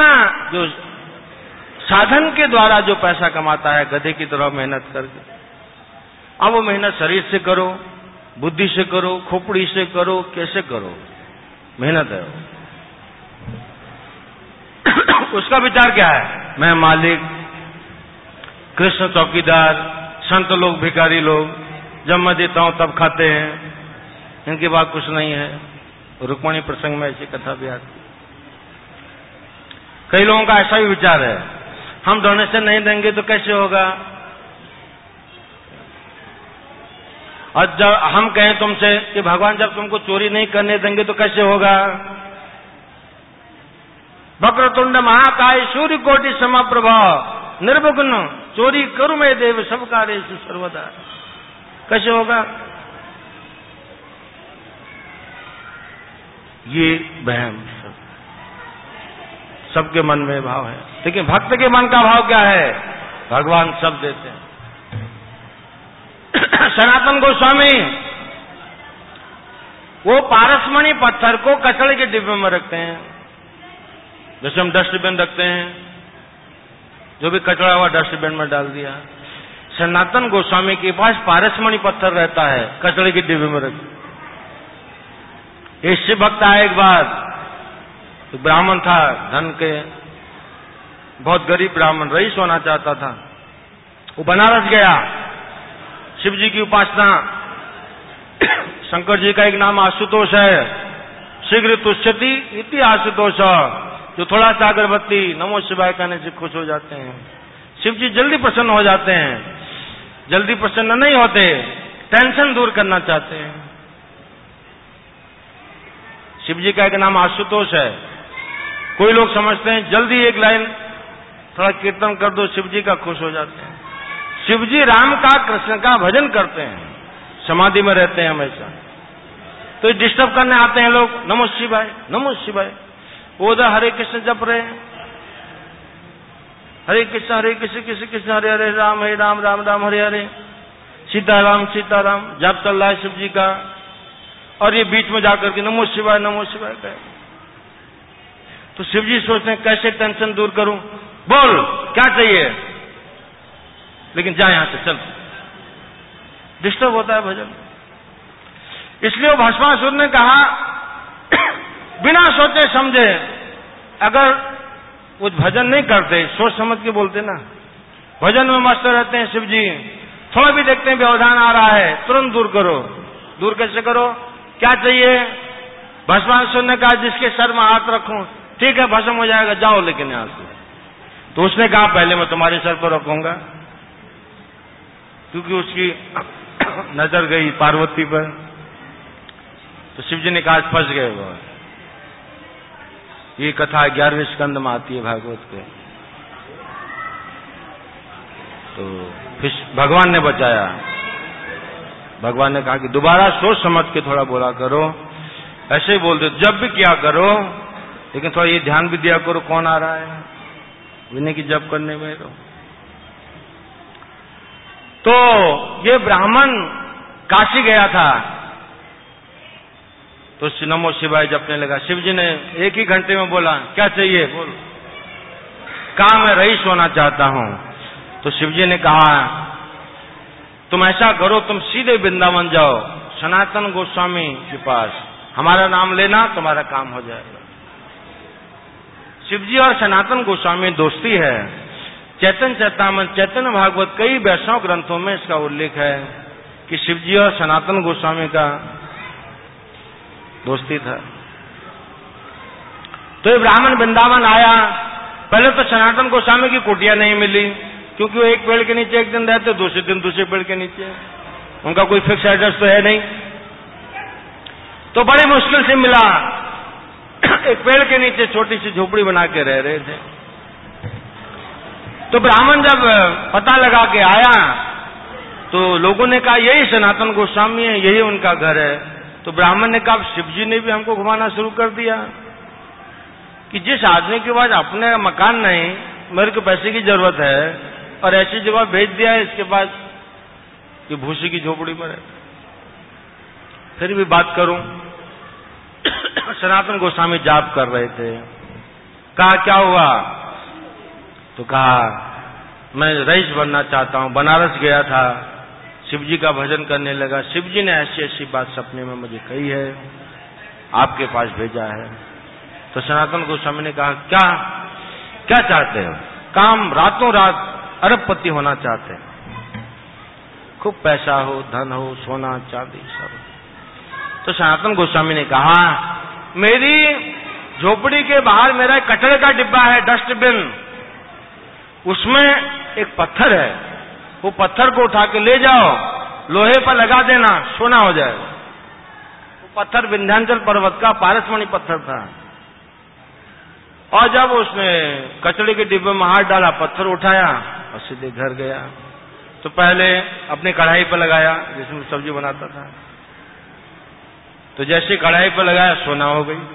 साधन के द्वारा जो पैसा कमाता है गधे की तरह मेहनत करके, अब वो मेहनत शरीर से करो, बुद्धि से करो, खोपड़ी से करो, कैसे करो, मेहनत है उसका विचार क्या है, मैं मालिक, कृष्ण चौकीदार, संत लोग भिखारी लोग जब मैं देता हूं तब खाते हैं, इनके बाद कुछ नहीं है। रुक्मणी प्रसंग में ऐसी कथा भी आती। कई लोगों का ऐसा भी विचार है, हम डोनेशन नहीं देंगे तो कैसे होगा, और जब हम कहें तुमसे कि भगवान जब तुमको चोरी नहीं करने देंगे तो कैसे होगा। वक्रतुंड महाकाय सूर्य कोटि समप्रभ निर्विघ्न चोरी करू मैं देव सब कार्येषु सर्वदा, कैसे होगा। ये वहम सबके मन में भाव है, लेकिन भक्त के मन का भाव क्या है, भगवान सब देते हैं। सनातन गोस्वामी वो पारसमणि पत्थर को कचड़े के डिब्बे में रखते हैं, जैसे हम डस्टबिन रखते हैं, जो भी कचरा हुआ डस्टबिन में डाल दिया। सनातन गोस्वामी के पास पारसमणि पत्थर रहता है, कचड़े के डिब्बे में रख। एक शिव भक्त आया एक बार, तो ब्राह्मण था, धन के बहुत गरीब ब्राह्मण, रईस होना चाहता था। वो बनारस गया, शिव जी की उपासना, शंकर जी का एक नाम आशुतोष है, शीघ्र तुष्यति इति आशुतोष, जो थोड़ा सा अगरबत्ती नमो शिवाय कहने से खुश हो जाते हैं। शिव जी जल्दी प्रसन्न हो जाते हैं, जल्दी प्रसन्न नहीं होते, टेंशन दूर करना चाहते हैं। शिव जी का एक नाम आशुतोष है। कोई लोग समझते हैं जल्दी एक लाइन थोड़ा कीर्तन कर दो, शिव जी का खुश हो जाते हैं। शिव जी राम का कृष्ण का भजन करते हैं, समाधि में रहते हैं हमेशा, तो डिस्टर्ब करने आते हैं लोग, नमो शिवाय नमो शिवाय, वो उधर हरे कृष्ण जप रहे हैं, हरे कृष्ण कृष्ण कृष्ण हरे हरे राम राम राम हरे हरे, सीताराम सीताराम जप चल रहा है शिव जी का, और ये बीच में जाकर के नमो शिवाय कहे। तो शिव जी सोचते हैं कैसे टेंशन दूर करूं, बोल क्या चाहिए, लेकिन जा यहां से चल, डिस्टर्ब होता है भजन। इसलिए वो भस्मासुर ने कहा बिना सोचे समझे, अगर वो भजन नहीं करते, सोच समझ के बोलते ना, भजन में मस्त रहते हैं शिव जी, थोड़ा भी देखते हैं व्यवधान आ रहा है तुरंत दूर करो। दूर कैसे करो, क्या चाहिए। भस्मासुर ने कहा जिसके सर में हाथ रखूं, ठीक है भस्म हो जाएगा, जाओ लेकिन यहां से। तो उसने कहा पहले मैं तुम्हारे सर पर रखूंगा, क्योंकि उसकी नजर गई पार्वती पर। तो शिव जी ने कहा फंस गए वो। ये कथा 11वें स्कंद में आती है भागवत के। तो फिर भगवान ने बचाया, भगवान ने कहा कि दोबारा सोच समझ के थोड़ा बोला करो, ऐसे ही बोल दो जब भी क्या करो, लेकिन थोड़ा ये ध्यान भी दिया करो कौन आ रहा है, विनय की जप करने में। तो ये ब्राह्मण काशी गया था, तो नमो शिवाय जपने लगा। शिव जी ने 1 ही घंटे में बोला क्या चाहिए बोल। कहा मैं रईस होना चाहता हूं। तो शिव जी ने कहा तुम ऐसा करो, तुम सीधे वृंदावन जाओ सनातन गोस्वामी के पास, हमारा नाम लेना तुम्हारा काम हो जाएगा। शिव जी और सनातन गोस्वामी दोस्ती है। चैतन्य चैतामृत, चैतन्य भागवत, कई वैष्णव ग्रंथों में इसका उल्लेख है कि शिव जी और सनातन गोस्वामी का दोस्ती था। तो ये ब्राह्मण वृंदावन आया। पहले तो सनातन गोस्वामी की कुटिया नहीं मिली, क्योंकि वो एक पेड़ के नीचे एक दिन रहते, दूसरे दिन दूसरे पेड़ के नीचे, उनका कोई फिक्स एड्रेस तो है नहीं। तो बड़ी मुश्किल से मिला, एक पेड़ के नीचे छोटी सी झोपड़ी बना के रह रहे थे। तो ब्राह्मण जब पता लगा के आया तो लोगों ने कहा यही सनातन गोस्वामी है, यही उनका घर है। तो ब्राह्मण ने कहा शिव जी ने भी हमको घुमाना शुरू कर दिया कि जिस आदमी के पास अपने मकान नहीं, मेरे को पैसे की जरूरत है, और ऐसी जगह भेज दिया है इसके बाद कि भूसी की झोपड़ी में रहे। फिर भी बात करूं, सनातन गोस्वामी जाप कर रहे थे। कहा क्या हुआ? तो कहा मैं रईस बनना चाहता हूं, बनारस गया था, शिव जी का भजन करने लगा, शिव जी ने ऐसी ऐसी बात सपने में मुझे कही है, आपके पास भेजा है। तो सनातन गोस्वामी ने कहा क्या क्या चाहते हो? काम रातों रात अरबपति होना चाहते हैं, खूब पैसा हो, धन हो, सोना चांदी सब। तो सनातन गोस्वामी ने कहा मेरी झोपड़ी के बाहर मेरा एक कचरे का डिब्बा है, डस्टबिन, उसमें एक पत्थर है, वो पत्थर को उठा के ले जाओ, लोहे पर लगा देना, सोना हो जाएगा। वो पत्थर विंध्याचल पर्वत का पारसमणि पत्थर था। और जब उसने कचड़े के डिब्बे में हाथ डाला, पत्थर उठाया और सीधे घर गया। तो पहले अपने कढ़ाई पर लगाया जिसमें सब्जी बनाता था, तो जैसे कढ़ाई पर लगाया सोना हो गई।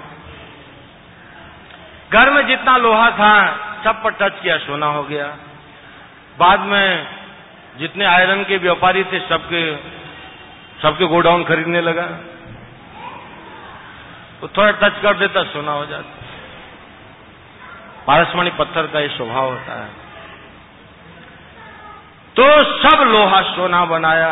घर में जितना लोहा था सब पर टच किया, सोना हो गया। बाद में जितने आयरन के व्यापारी थे सबके गोडाउन खरीदने लगा, तो थोड़ा टच कर देता सोना हो जाता। पारसमणि पत्थर का ये स्वभाव होता है। तो सब लोहा सोना बनाया,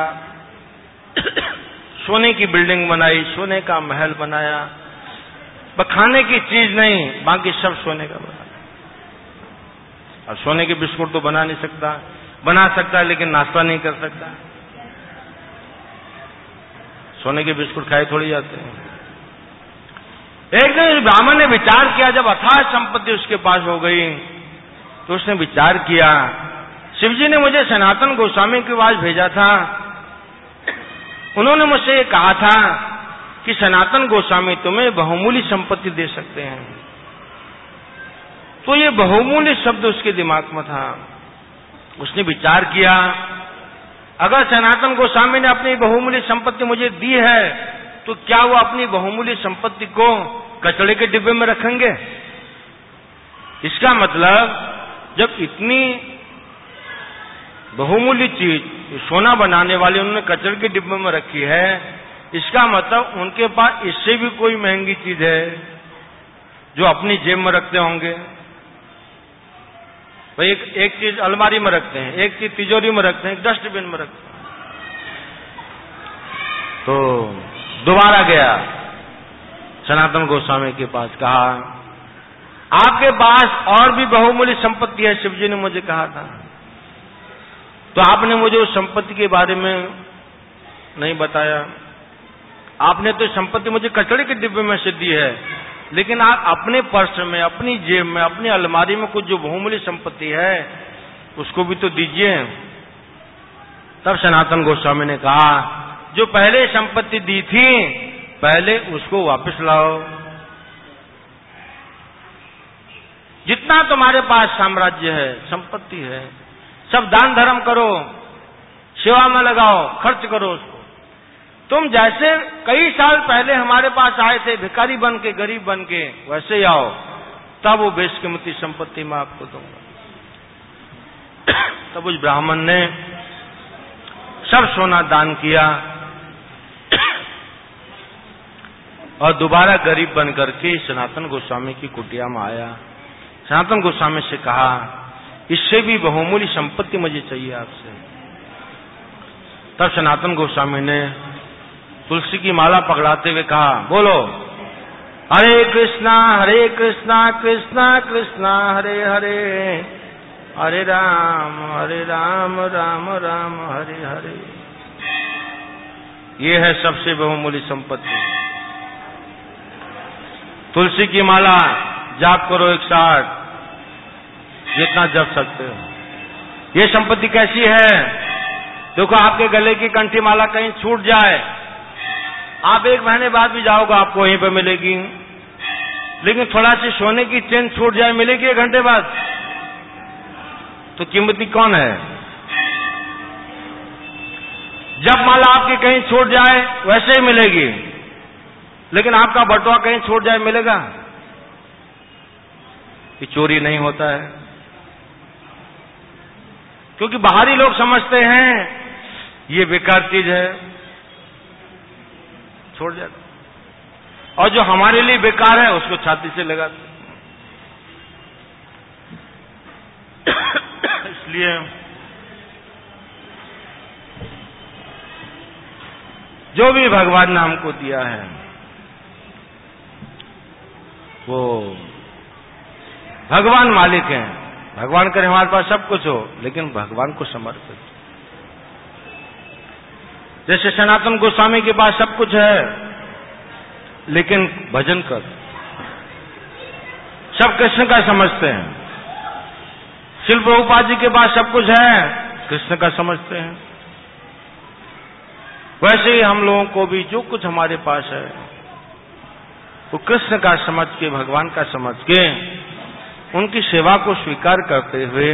सोने की बिल्डिंग बनाई, सोने का महल बनाया, खाने की चीज नहीं, बाकी सब सोने का बनाया। और सोने के बिस्कुट तो बना नहीं सकता, बना सकता है लेकिन नाश्ता नहीं कर सकता। सोने के बिस्कुट खाए थोड़ी जाते हैं। एक दिन ब्राह्मण ने विचार किया, जब अथाह संपत्ति उसके पास हो गई तो उसने विचार किया, शिवजी ने मुझे सनातन गोस्वामी के पास भेजा था, उन्होंने मुझसे ये कहा था कि सनातन गोस्वामी तुम्हें बहुमूल्य संपत्ति दे सकते हैं। तो ये बहुमूल्य शब्द उसके दिमाग में था। उसने विचार किया, अगर सनातन गोस्वामी ने अपनी बहुमूल्य संपत्ति मुझे दी है तो क्या वो अपनी बहुमूल्य संपत्ति को कचड़े के डिब्बे में रखेंगे? इसका मतलब जब इतनी बहुमूल्य चीज सोना बनाने वाले उन्होंने कचड़े के डिब्बे में रखी है, इसका मतलब उनके पास इससे भी कोई महंगी चीज है जो अपनी जेब में रखते होंगे। तो एक चीज अलमारी में रखते हैं, एक चीज तिजोरी में रखते हैं, एक डस्टबिन में रखते हैं। तो दोबारा गया सनातन गोस्वामी के पास, कहा आपके पास और भी बहुमूल्य संपत्ति है, शिवजी ने मुझे कहा था, तो आपने मुझे उस संपत्ति के बारे में नहीं बताया। आपने तो संपत्ति मुझे कचड़े के डिब्बे में से दी है, लेकिन आप अपने पर्स में, अपनी जेब में, अपनी अलमारी में कुछ जो बहुमूल्य संपत्ति है उसको भी तो दीजिए। तब सनातन गोस्वामी ने कहा, जो पहले संपत्ति दी थी पहले उसको वापस लाओ। जितना तुम्हारे पास साम्राज्य है, संपत्ति है, सब दान धर्म करो, सेवा में लगाओ, खर्च करो उसको। तुम जैसे कई साल पहले हमारे पास आए थे भिखारी बन के, गरीब बन के, वैसे ही आओ, तब वो बेशकीमती संपत्ति मैं आपको दूंगा। तब उस ब्राह्मण ने सब सोना दान किया और दोबारा गरीब बन करके सनातन गोस्वामी की कुटिया में आया। सनातन गोस्वामी से कहा, इससे भी बहुमूल्य संपत्ति मुझे चाहिए आपसे। तब सनातन गोस्वामी ने तुलसी की माला पकड़ाते हुए कहा, बोलो हरे कृष्णा कृष्णा कृष्णा हरे हरे, हरे राम राम राम हरे हरे। ये है सबसे बहुमूल्य संपत्ति। तुलसी की माला जाप करो 108, जितना जप सकते हो। ये संपत्ति कैसी है? देखो, आपके गले की कंठी माला कहीं छूट जाए, आप 1 महीने बाद भी जाओगे आपको वहीं पर मिलेगी, लेकिन थोड़ा सी सोने की चेन छूट जाए, मिलेगी 1 घंटे बाद। तो कीमती कौन है? जब माला आपकी कहीं छूट जाए वैसे ही मिलेगी, लेकिन आपका बटुआ कहीं छूट जाए मिलेगा? ये चोरी नहीं होता है। क्योंकि बाहरी लोग समझते हैं ये बेकार चीज है, छोड़ जाते, और जो हमारे लिए बेकार है उसको छाती से लगाते। इसलिए जो भी भगवान ने हमको दिया है वो भगवान मालिक हैं। भगवान करे हमारे पास सब कुछ हो, लेकिन भगवान को समर्पित। जैसे सनातन गोस्वामी के पास सब कुछ है, लेकिन भजन कर, सब कृष्ण का समझते हैं। शिल प्रभुपाद जी के पास सब कुछ है, कृष्ण का समझते हैं। वैसे ही हम लोगों को भी जो कुछ हमारे पास है वो कृष्ण का समझ के, भगवान का समझ के, उनकी सेवा को स्वीकार करते हुए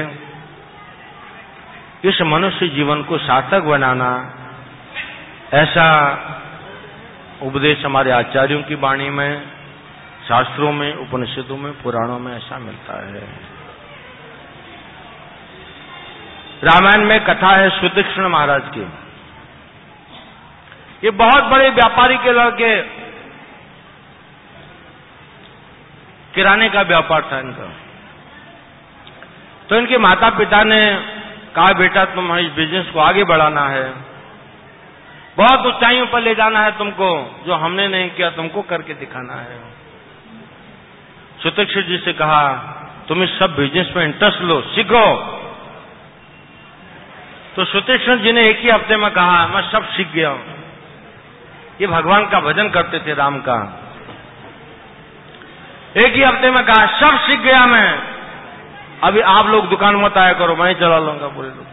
इस मनुष्य जीवन को सार्थक बनाना, ऐसा उपदेश हमारे आचार्यों की वाणी में, शास्त्रों में, उपनिषदों में, पुराणों में ऐसा मिलता है। रामायण में कथा है सुतीक्ष्ण महाराज की। ये बहुत बड़े व्यापारी के लड़के, किराने का व्यापार था इनका। तो इनके माता पिता ने कहा, बेटा तुम इस बिजनेस को आगे बढ़ाना है, बहुत ऊंचाइयों पर ले जाना है तुमको, जो हमने नहीं किया तुमको करके दिखाना है। सुतीक्ष्ण जी से कहा, तुम इस सब बिजनेस में इंटरेस्ट लो, सीखो। तो सुतीक्ष्ण जी ने एक ही हफ्ते में कहा, मैं सब सीख गया हूं। ये भगवान का भजन करते थे, राम का। एक ही हफ्ते में कहा, सब सीख गया मैं, अभी आप लोग दुकान मत आया करो, मैं ही चला लूंगा पूरे लोग।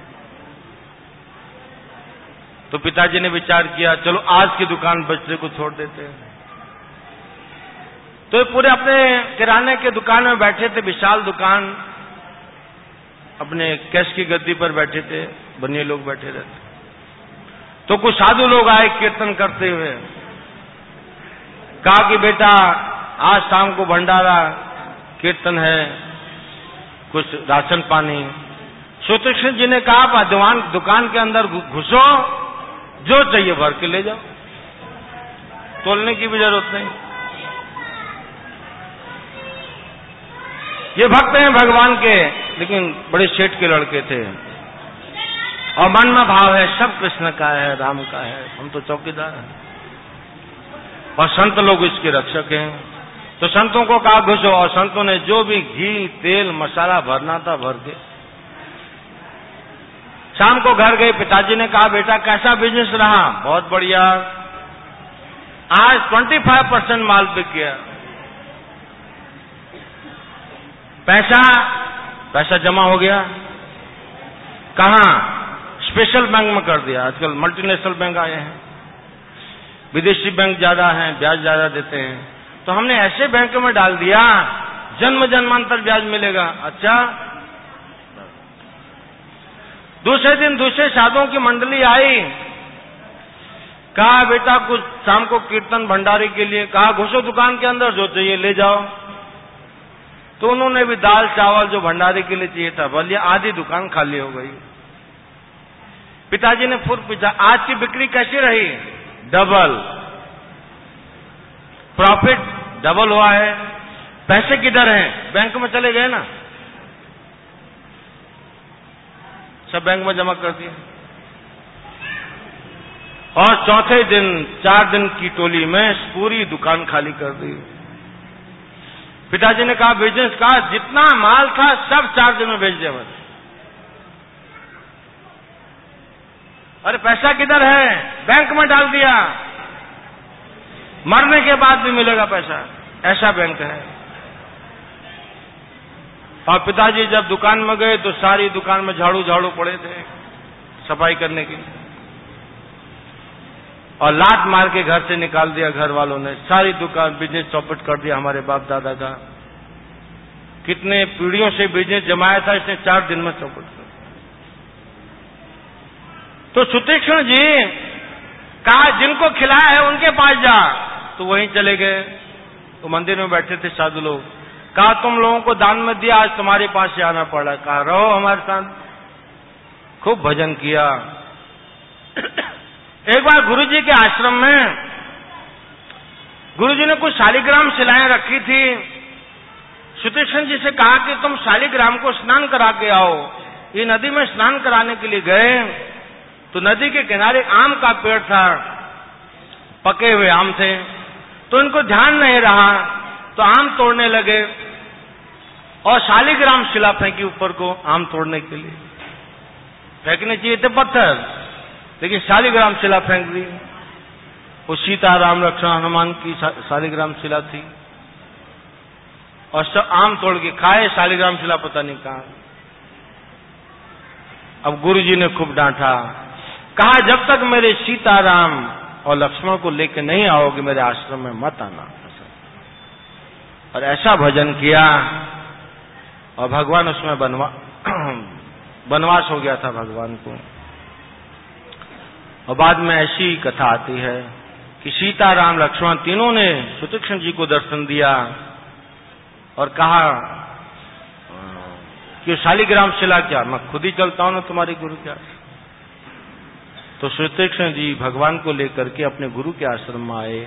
तो पिताजी ने विचार किया, चलो आज की दुकान बच्चे को छोड़ देते हैं। तो ये पूरे अपने किराने के दुकान में बैठे थे, विशाल दुकान, अपने कैश की गद्दी पर बैठे थे, बनिए लोग बैठे रहते। तो कुछ साधु लोग आए कीर्तन करते हुए, कहा कि बेटा आज शाम को भंडारा कीर्तन है, कुछ राशन पानी। सुतीक्ष्ण जी ने कहा, दुकान के अंदर घुसो, जो चाहिए भर के ले जाओ, तोलने की भी जरूरत नहीं। ये भक्त हैं भगवान के, लेकिन बड़े सेठ के लड़के थे, और मन में भाव है सब कृष्ण का है, राम का है, हम तो चौकीदार हैं, और संत लोग इसके रक्षक हैं। तो संतों को कहा घुसो, और संतों ने जो भी घी तेल मसाला भरना था भर के शाम को घर गए। पिताजी ने कहा, बेटा कैसा बिजनेस रहा? बहुत बढ़िया, आज 25% माल बिक गया। पैसा जमा हो गया? कहां? स्पेशल बैंक में कर दिया। आजकल मल्टीनेशनल बैंक आए हैं, विदेशी बैंक ज्यादा हैं, ब्याज ज्यादा देते हैं, तो हमने ऐसे बैंक में डाल दिया, जन्म जन्मांतर ब्याज मिलेगा। अच्छा। दूसरे दिन दूसरे साधुओं की मंडली आई, कहा बेटा कुछ शाम को कीर्तन भंडारे के लिए, कहा घुसो दुकान के अंदर, जो चाहिए ले जाओ। तो उन्होंने भी दाल चावल जो भंडारे के लिए चाहिए था भर लिया, आधी दुकान खाली हो गई। पिताजी ने फिर पूछा, आज की बिक्री कैसी रही? डबल प्रॉफिट, डबल हुआ है। पैसे किधर हैं? बैंक में चले गए ना, सब बैंक में जमा कर दिए। और चौथे दिन 4 दिन की टोली में पूरी दुकान खाली कर दी। पिताजी ने कहा, बिजनेस का जितना माल था सब 4 दिन में बेच दिया बस। अरे पैसा किधर है? बैंक में डाल दिया, मरने के बाद भी मिलेगा पैसा, ऐसा बैंक है। और पिताजी जब दुकान में गए तो सारी दुकान में झाड़ू पड़े थे सफाई करने के लिए, और लात मार के घर से निकाल दिया घर वालों ने। सारी दुकान बिजनेस चौपट कर दिया हमारे बाप दादा का। कितने पीढ़ियों से बिजनेस जमाया था, इसने 4 दिन में चौपट कर। तो सुतीक्ष्ण जी कहा, जिनको खिलाया है उनके पास जा। तो वहीं चले गए। तो मंदिर में बैठे थे साधु लोग, कहा तुम लोगों को दान में दिया, आज तुम्हारे पास से आना पड़ा। कहा रहो हमारे साथ। खूब भजन किया। एक बार गुरुजी के आश्रम में गुरुजी ने कुछ शालिग्राम शिलाएं रखी थी। सुतीक्ष्ण जी से कहा कि तुम शालिग्राम को स्नान करा के आओ। ये नदी में स्नान कराने के लिए गए तो नदी के किनारे आम का पेड़ था, पके हुए आम थे, तो इनको ध्यान नहीं रहा तो आम तोड़ने लगे और शालिग्राम शिला फेंकी ऊपर को आम तोड़ने के लिए। फेंकने चाहिए थे पत्थर, लेकिन शालिग्राम शिला फेंक दी। वो सीता राम लक्ष्मण हनुमान की शालिग्राम शिला थी और सब आम तोड़ के खाए, शालिग्राम शिला पता नहीं कहां। अब गुरुजी ने खूब डांटा, कहा जब तक मेरे सीताराम और लक्ष्मण को लेकर नहीं आओगे मेरे आश्रम में मत आना। और ऐसा भजन किया और भगवान उसमें वनवास हो गया था भगवान को। और बाद में ऐसी कथा आती है कि सीता राम लक्ष्मण तीनों ने सुतीक्ष्ण जी को दर्शन दिया और कहा कि शालिग्राम शिला क्या, मैं खुद ही चलता हूं ना तुम्हारे गुरु के आश्रम। तो सुतीक्ष्ण जी भगवान को लेकर के अपने गुरु के आश्रम में आए।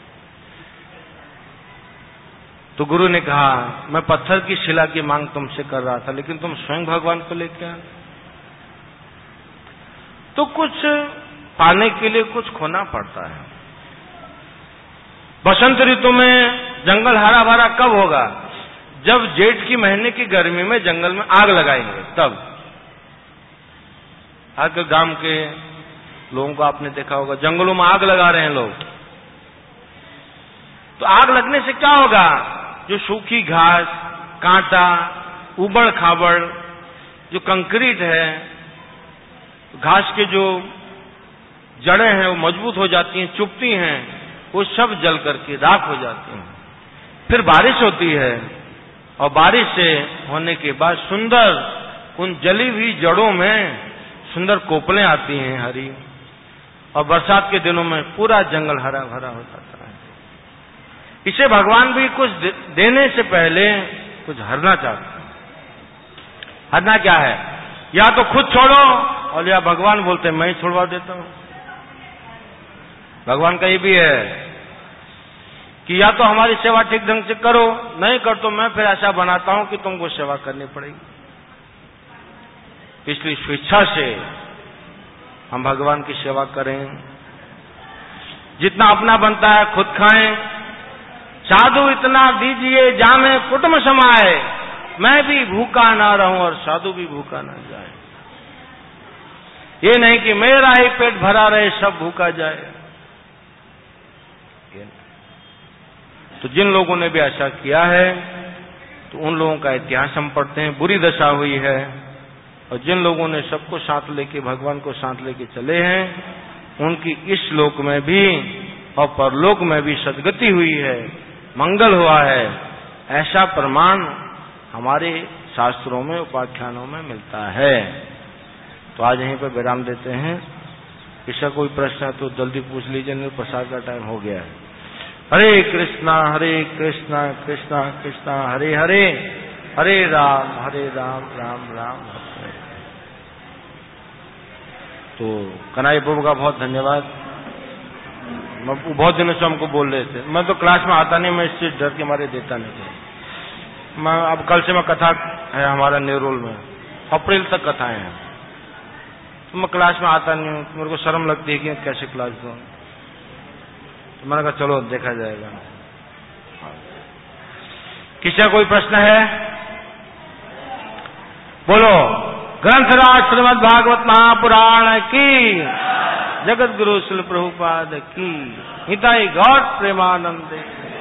तो गुरु ने कहा मैं पत्थर की शिला की मांग तुमसे कर रहा था, लेकिन तुम स्वयं भगवान को लेकर आए। तो कुछ पाने के लिए कुछ खोना पड़ता है। बसंत ऋतु में जंगल हरा भरा कब होगा? जब जेठ की महीने की गर्मी में जंगल में आग लगाएंगे तब। आगे गांव के लोगों को आपने देखा होगा, जंगलों में आग लगा रहे हैं लोग। तो आग लगने से क्या होगा? जो सूखी घास, कांटा, उबड़ खाबड़ जो कंक्रीट है, घास के जो जड़ें हैं वो मजबूत हो जाती हैं, चुभती हैं, वो सब जल करके राख हो जाती हैं। फिर बारिश होती है और बारिश से होने के बाद सुंदर उन जली हुई जड़ों में सुंदर कोपलें आती हैं हरी, और बरसात के दिनों में पूरा जंगल हरा भरा हो जाता है। इसे भगवान भी कुछ देने से पहले कुछ हरना चाहते हैं। हरना क्या है? या तो खुद छोड़ो और या भगवान बोलते मैं ही छुड़वा देता हूं। भगवान का ये भी है कि या तो हमारी सेवा ठीक ढंग से करो, नहीं कर तो मैं फिर ऐसा बनाता हूं कि तुमको सेवा करनी पड़ेगी। इसलिए स्वेच्छा से हम भगवान की सेवा करें, जितना अपना बनता है खुद खाएं। साधु इतना दीजिए जामे कुटुंब समाए, मैं भी भूखा ना रहूं और साधु भी भूखा ना जाए। ये नहीं कि मेरा ही पेट भरा रहे सब भूखा जाए। तो जिन लोगों ने भी ऐसा किया है तो उन लोगों का इतिहास हम पढ़ते हैं, बुरी दशा हुई है। और जिन लोगों ने सबको साथ लेके भगवान को साथ लेके चले हैं, उनकी इस लोक में भी और परलोक में भी सद्गति हुई है, मंगल हुआ है। ऐसा प्रमाण हमारे शास्त्रों में, उपाख्यानों में मिलता है। तो आज यहीं पर विराम देते हैं। इसका कोई प्रश्न है तो जल्दी पूछ लीजिए, नहीं प्रसाद का टाइम हो गया है। हरे कृष्णा कृष्णा कृष्णा हरे हरे, हरे राम राम राम हरे। तो कन्हैया प्रभु का बहुत धन्यवाद। बहुत दिनों से हमको बोल रहे थे, मैं तो क्लास में आता नहीं, मैं इससे डर के मारे देता नहीं। मैं अब कल से मैं कथा है हमारा नेरोल में, अप्रैल तक कथाएं हैं, तो मैं क्लास में आता नहीं हूँ। तो मेरे को शर्म लगती है कि कैसे क्लास दूं। तो मैंने कहा चलो देखा जाएगा। किसी का कोई प्रश्न है? बोलो। ग्रंथराज श्रीमद् भागवत महापुराण की, जगत गुरु श्री प्रभुपाद की, हिताई गौर प्रेमानंदे।